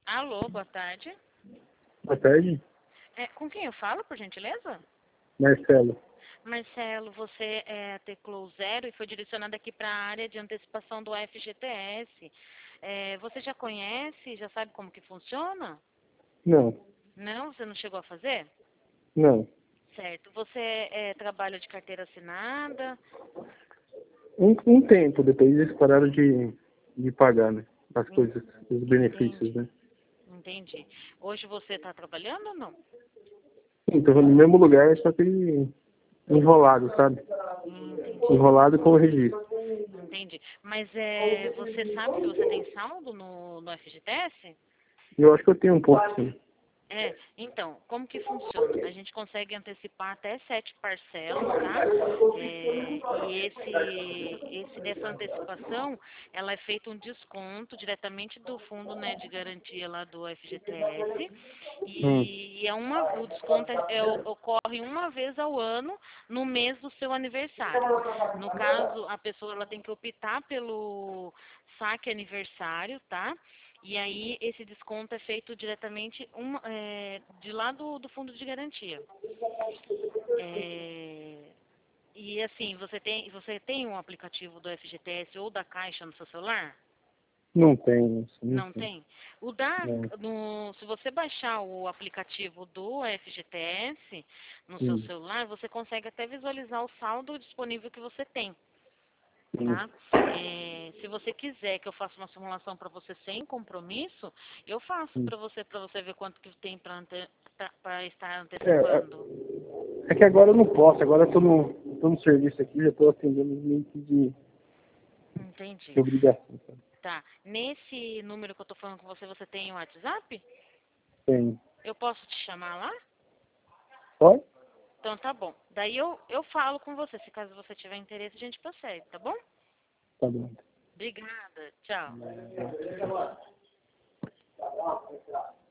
Alô, boa tarde. Boa tarde, Com quem eu falo, por gentileza? Marcelo. Marcelo, você teclou 0 e foi direcionado aqui para a área de antecipação do FGTS. Você já conhece, já sabe como que funciona? Não, Não? Você não chegou a fazer? não. Certo. Você trabalha de carteira assinada? Um tempo, depois eles pararam de pagar, né? As En- coisas, os benefícios, Entendi, né? entendi. Hoje você está trabalhando ou não? Então, no mesmo lugar, só que enrolado, sabe? Entendi, Enrolado com o registro. entendi. Mas você sabe se você tem saldo no FGTS? Eu acho que eu tenho um pouco, sim. Então, como que funciona? A gente consegue antecipar até 7 parcelas, tá? Dessa antecipação, ela é feita um desconto diretamente do fundo, né, de garantia lá do FGTS Hum, o desconto ocorre uma vez ao ano no mês do seu aniversário. No caso, a pessoa ela tem que optar pelo saque aniversário, tá? E aí esse desconto é feito diretamente de lá do fundo de garantia. E assim, você tem um aplicativo do FGTS ou da Caixa no seu celular? não tem, isso, não Não tem. tem? Não. Se você baixar o aplicativo do FGTS no seu Hum, celular, você consegue até visualizar o saldo disponível que você tem. hum, Tá? Se você quiser que eu faça uma simulação para você sem compromisso, eu faço hum. para você ver quanto que tem para estar É, antecipando. é que agora eu não posso, agora eu tô no serviço aqui, já tô atendendo meio que Entendi. de obrigação, sabe? Tá. Nesse número que eu tô falando com você, você tem o WhatsApp? Tem. Eu posso te chamar lá? Pode? Então tá bom. Daí eu falo com você. Se caso você tiver interesse, a gente prossegue, tá bom? Tá bom. Obrigada. Tchau.